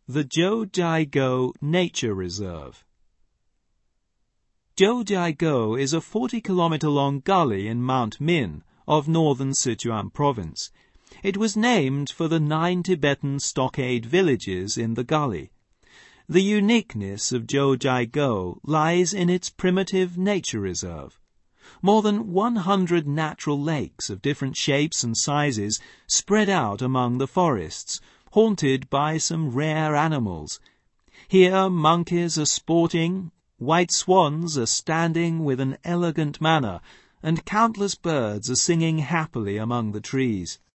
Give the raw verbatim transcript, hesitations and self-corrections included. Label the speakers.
Speaker 1: The Jiuzhaigou Nature Reserve. Jiuzhaigou is a forty-kilometre-long gully in Mount Min of northern Sichuan province. It was named for the nine Tibetan stockade villages in the gully. The uniqueness of Jiuzhaigou lies in its primitive nature reserve. More than one hundred natural lakes of different shapes and sizes spread out among the forests, haunted by some rare animals. Here monkeys are sporting, white swans are standing with an elegant manner, and countless birds are singing happily among the trees.